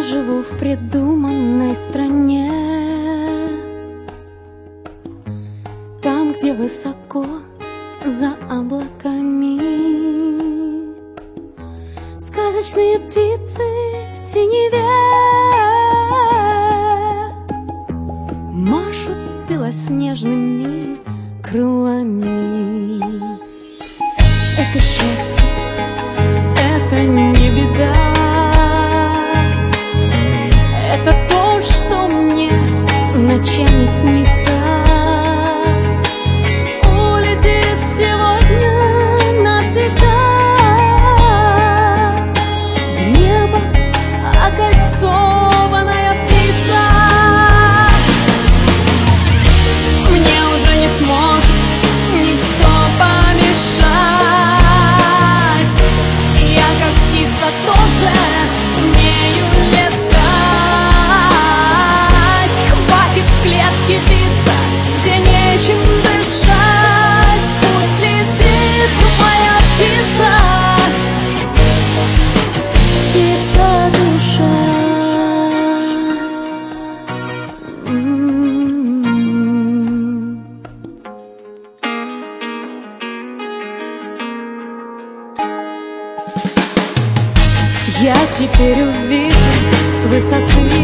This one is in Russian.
живу в придуманной стране, там, где высоко за облаками сказочные птицы в синеве машут белоснежными крылами. Это счастье, это не беда, это то, что мне ночами снится. Улетит сегодня навсегда в небо окольцованная птица. Мне уже не сможет никто помешать. Я как птица тоже умею летать. Хватит в клетке биться, где нечем дышать. Пусть летит моя птица, птица-душа. Я теперь увижу с высоты